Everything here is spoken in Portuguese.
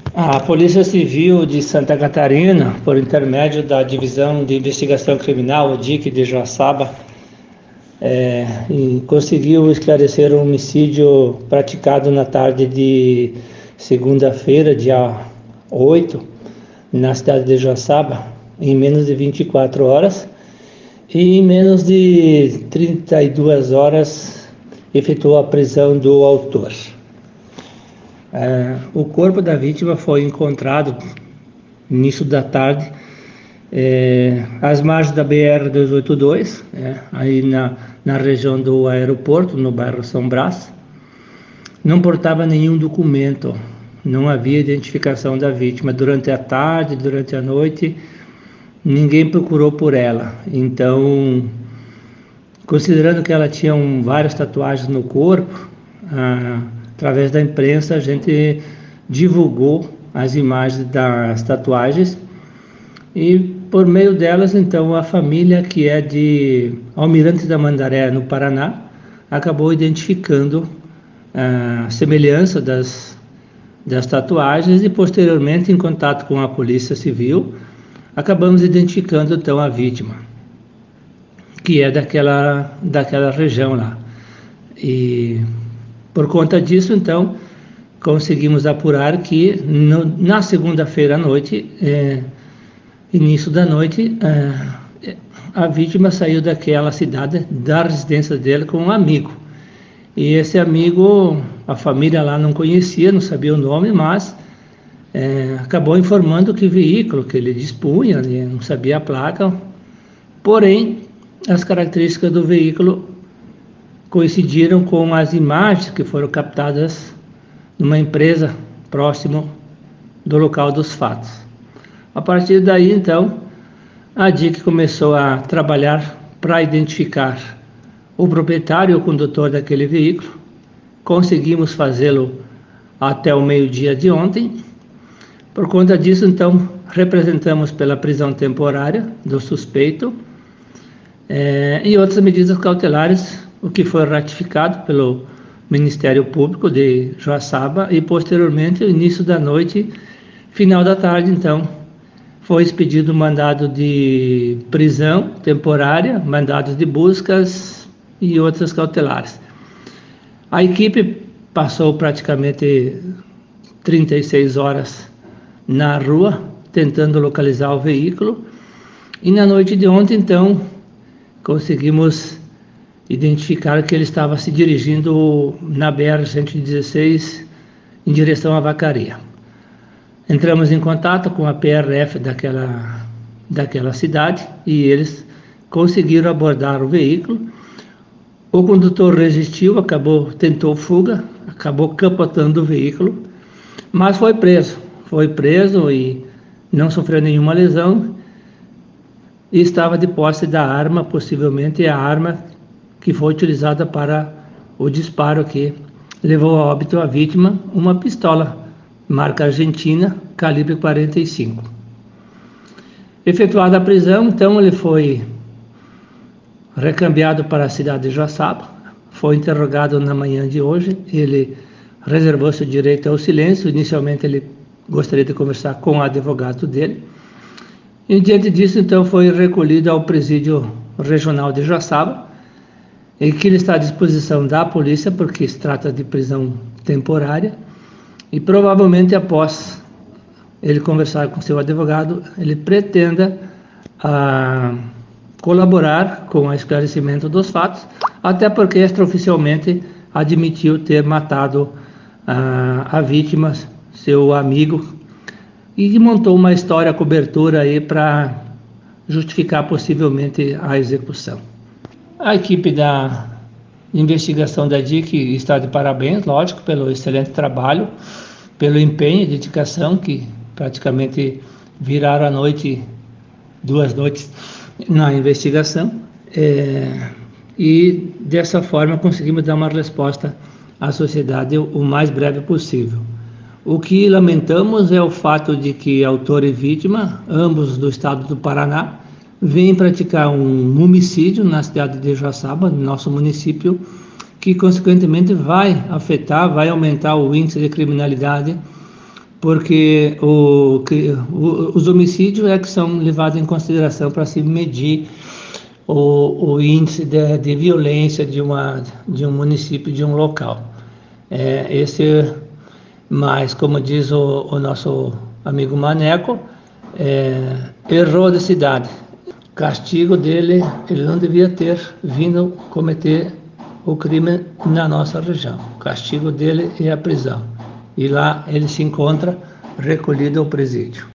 A Polícia Civil de Santa Catarina, por intermédio da Divisão de Investigação Criminal, o DIC de Joaçaba, conseguiu esclarecer um homicídio praticado na tarde de segunda-feira, dia 8, na cidade de Joaçaba, em menos de 24 horas, e em menos de 32 horas efetuou a prisão do autor. O corpo da vítima foi encontrado no início da tarde, às margens da BR-282, aí na região do aeroporto, no bairro São Brás. Não portava nenhum documento, não havia identificação da vítima. Durante a tarde, durante a noite, ninguém procurou por ela. Então, considerando que ela tinha várias tatuagens no corpo, através da imprensa, a gente divulgou as imagens das tatuagens e, por meio delas, então, a família, que é de Almirante da Mandaré, no Paraná, acabou identificando a semelhança das tatuagens e, posteriormente, em contato com a Polícia Civil, acabamos identificando, então, a vítima, que é daquela região lá. E por conta disso, então, conseguimos apurar que na segunda-feira à noite, início da noite, a vítima saiu daquela cidade, da residência dele, com um amigo. E esse amigo, a família lá não conhecia, não sabia o nome, mas acabou informando que o veículo que ele dispunha, não sabia a placa, porém, as características do veículo coincidiram com as imagens que foram captadas numa empresa próximo do local dos fatos. A partir daí, então, a DIC começou a trabalhar para identificar o proprietário e o condutor daquele veículo. Conseguimos fazê-lo até o meio-dia de ontem. Por conta disso, então, representamos pela prisão temporária do suspeito e outras medidas cautelares, o que foi ratificado pelo Ministério Público de Joaçaba, e posteriormente, no início da noite, final da tarde, então, foi expedido mandado de prisão temporária, mandados de buscas e outras cautelares. A equipe passou praticamente 36 horas na rua, tentando localizar o veículo, e na noite de ontem, então, conseguimos identificar que ele estava se dirigindo na BR-116 em direção à Vacaria. Entramos em contato com a PRF daquela cidade e eles conseguiram abordar o veículo. O condutor resistiu, tentou fuga, acabou capotando o veículo, mas foi preso e não sofreu nenhuma lesão e estava de posse da arma, possivelmente a arma que foi utilizada para o disparo que levou a óbito a vítima, uma pistola marca argentina, calibre 45. Efetuada a prisão, então ele foi recambiado para a cidade de Joaçaba, foi interrogado na manhã de hoje, ele reservou seu direito ao silêncio. Inicialmente ele gostaria de conversar com o advogado dele, e diante disso, então, foi recolhido ao presídio regional de Joaçaba, em que ele está à disposição da polícia, porque se trata de prisão temporária, e provavelmente após ele conversar com seu advogado, ele pretenda colaborar com o esclarecimento dos fatos, até porque extraoficialmente admitiu ter matado a vítima, seu amigo, e montou uma história, cobertura aí para justificar possivelmente a execução. A equipe da investigação da DIC está de parabéns, lógico, pelo excelente trabalho, pelo empenho e dedicação, que praticamente viraram a noite, 2 noites na investigação, e dessa forma conseguimos dar uma resposta à sociedade o mais breve possível. O que lamentamos é o fato de que autor e vítima, ambos do estado do Paraná, vêm praticar um homicídio na cidade de Joaçaba, no nosso município, que consequentemente vai aumentar o índice de criminalidade porque os homicídios é que são levados em consideração para se medir o índice de violência de um município, de um local. Mas, como diz o nosso amigo Maneco, errou de cidade. Castigo dele, ele não devia ter vindo cometer o crime na nossa região. O castigo dele é a prisão. E lá ele se encontra recolhido ao presídio.